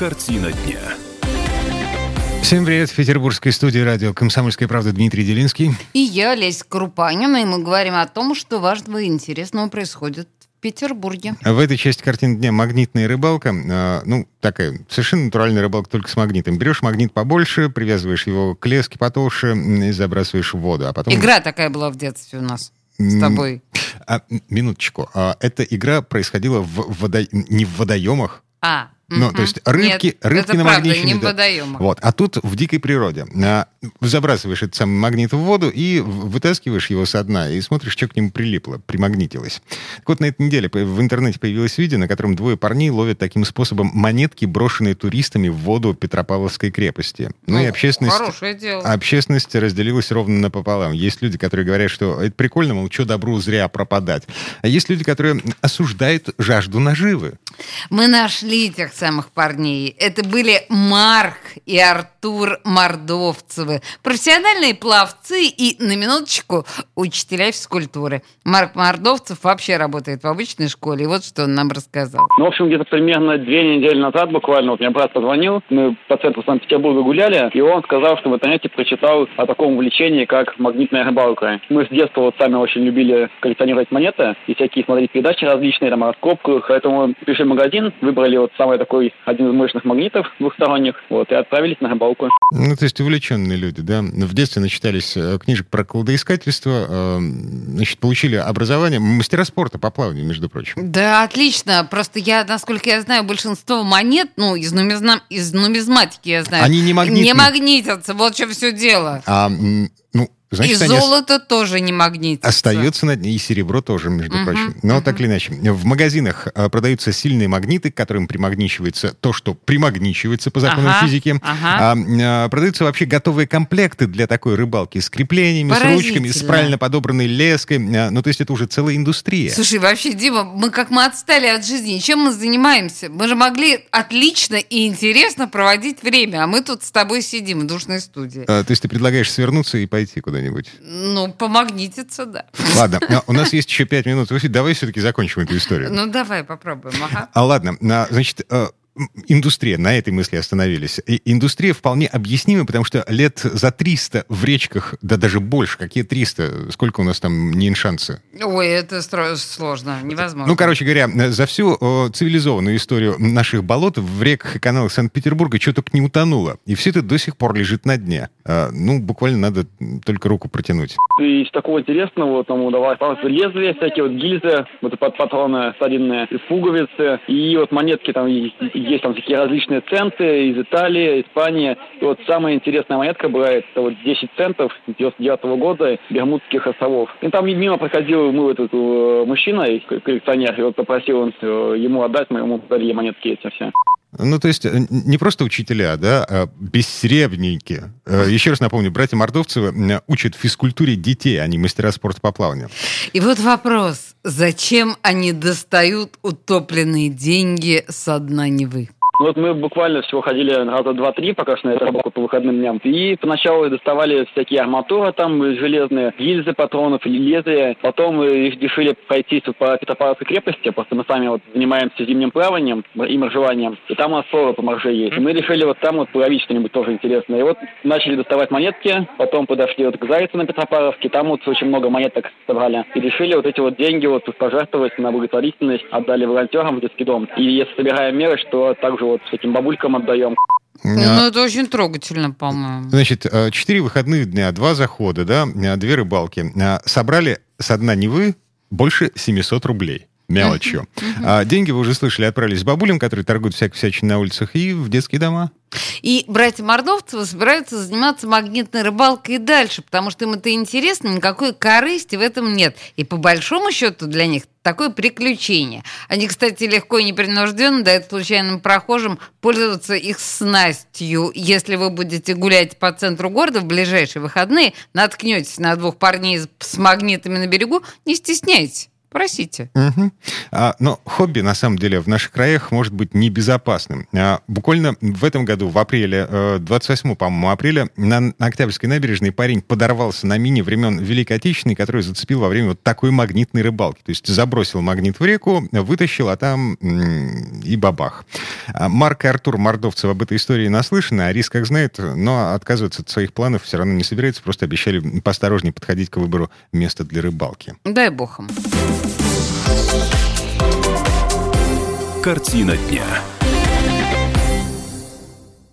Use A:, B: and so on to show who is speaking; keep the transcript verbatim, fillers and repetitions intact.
A: Картина дня.
B: Всем привет. В петербургской студии радио «Комсомольская правда» Дмитрий Делинский.
C: И я, Леся Крупанина, и мы говорим о том, что важного и интересного происходит в Петербурге.
B: В этой части «Картины дня» магнитная рыбалка. Э, ну, такая совершенно натуральная рыбалка, только с магнитом. Берешь магнит побольше, привязываешь его к леске потолще и забрасываешь в воду. А потом...
C: Игра такая была в детстве у нас с тобой.
B: А, минуточку. А, эта игра происходила в водо... не в водоемах.
C: А,
B: Ну,
C: угу.
B: то есть рыбки,
C: Нет,
B: рыбки
C: это
B: намагничены.
C: правда, не в
B: да.
C: водоемах.
B: Вот. А тут в дикой природе. А, забрасываешь этот самый магнит в воду и вытаскиваешь его со дна, и смотришь, что к нему прилипло, примагнитилось. Так вот, на этой неделе в интернете появилось видео, на котором двое парней ловят таким способом монетки, брошенные туристами в воду Петропавловской крепости. Ну,
C: Ну,
B: и общественность...
C: хорошее дело.
B: Общественность разделилась ровно напополам. Есть люди, которые говорят, что это прикольно, мол, что добру зря пропадать. А есть люди, которые осуждают жажду наживы.
C: Мы нашли тех самых парней. Это были Марк и Артур Мордовцевы. Профессиональные пловцы и, на минуточку, учителя физкультуры. Марк Мордовцев вообще работает в обычной школе. И вот что он нам рассказал.
D: Ну, в общем, где-то примерно две недели назад буквально, вот мне брат позвонил, мы по центру Санкт-Петербурга гуляли, и он сказал, что в интернете прочитал о таком увлечении, как магнитная рыбалка. Мы с детства вот сами очень любили коллекционировать монеты и всякие смотреть передачи различные, там, о раскопках, поэтому пришли в магазин, выбрали вот самый такой, один из мощных магнитов двухсторонних, вот, и отправились на рыбалку.
B: Ну, то есть увлеченные люди, да? В детстве начитались книжек про кладоискательство, значит, получили образование, мастера спорта по плаванию, между прочим.
C: Да, отлично. Просто я, насколько я знаю, большинство монет, ну, из, нумизна... из нумизматики я знаю,
B: они не магнитные.
C: Не магнитятся, вот в чем все дело.
B: А, ну, значит,
C: и
B: они
C: золото ос... тоже не магнитится.
B: Остается на дне, и серебро тоже, между uh-huh, прочим. Но uh-huh. так или иначе. В магазинах а, продаются сильные магниты, к которым примагничивается то, что примагничивается по законам uh-huh, физики. Uh-huh. А, а, продаются вообще готовые комплекты для такой рыбалки с креплениями, с ручками, с правильно подобранной леской. А, ну, то есть это уже целая индустрия.
C: Слушай, вообще, Дима, мы как мы отстали от жизни. Чем мы занимаемся? Мы же могли отлично и интересно проводить время, а мы тут с тобой сидим в душной студии.
B: А, то есть ты предлагаешь свернуться и пойти куда-нибудь?
C: Ну, помагнититься, да.
B: Ладно, у нас есть еще пять минут. Давай все-таки закончим эту историю.
C: Ну, давай попробуем. Ага.
B: А, ладно, значит... Индустрия, на этой мысли остановились. И индустрия вполне объяснима, потому что лет за триста в речках, да даже больше, какие триста, сколько у нас там нейншансы?
C: Ой, это сложно, невозможно.
B: Ну, короче говоря, за всю о, цивилизованную историю наших болот в реках и каналах Санкт-Петербурга что только не утонуло. И все это до сих пор лежит на дне. А, ну, буквально надо только руку протянуть.
D: Из такого интересного, там удавалось лезвия, всякие вот гильзы, вот патроны старинные, пуговицы, и вот монетки там есть там такие различные центы из Италии, Испании. И вот самая интересная монетка была, это вот десять центов девяносто девятого года Бермудских островов. И там мимо проходил мы вот этот мужчина, коллекционер, и вот попросил он ему отдать, мы ему дали монетки эти все.
B: Ну, то есть не просто учителя, да, а бессребники. Еще раз напомню, братья Мордовцевы учат физкультуре детей, а не мастера спорта по плаванию.
C: И вот вопрос, зачем они достают утопленные деньги со дна Невы?
D: Вот мы буквально всего ходили раза два-три, пока что на эту рыбалку по выходным дням. И поначалу доставали всякие арматуры там, железные, гильзы патронов, лезвия. Потом их решили пройтись по Петропавловской крепости, просто мы сами вот занимаемся зимним плаванием и моржеванием. И там у нас ссоры по морже есть. И мы решили вот там вот половить что-нибудь тоже интересное. И вот начали доставать монетки, потом подошли вот к Зайцу на Петропавловске, там вот очень много монеток собрали. И решили вот эти вот деньги вот пожертвовать на благотворительность, отдали волонтерам в детский дом. И если собираем меры, что также вот всяким бабулькам отдаем.
C: Ну, это очень трогательно, по-моему.
B: Значит, четыре выходных дня, два захода, да, две рыбалки. Собрали со дна Невы больше семьсот рублей. Мелочью. Uh-huh. А деньги, вы уже слышали, отправились к бабулям, которые торгуют всякой всячиной на улицах, и в детские дома.
C: И братья Мордовцевы собираются заниматься магнитной рыбалкой и дальше, потому что им это интересно, никакой корысти в этом нет. И по большому счету для них такое приключение. Они, кстати, легко и непринужденно дают случайным прохожим пользоваться их снастью. Если вы будете гулять по центру города в ближайшие выходные, наткнетесь на двух парней с магнитами на берегу, не стесняйтесь. Просите.
B: Угу. А, но хобби, на самом деле, в наших краях может быть небезопасным. А, буквально в этом году, в апреле, двадцать восьмого, по-моему, апреля, на Октябрьской набережной парень подорвался на мине времен Великой Отечественной, которую зацепил во время вот такой магнитной рыбалки. То есть забросил магнит в реку, вытащил, а там м- и бабах. А Марк и Артур Мордовцев об этой истории наслышаны, а Рис как знает, но отказываться от своих планов все равно не собирается, просто обещали поосторожнее подходить к выбору места для рыбалки.
C: Дай бог им.
A: Картина дня.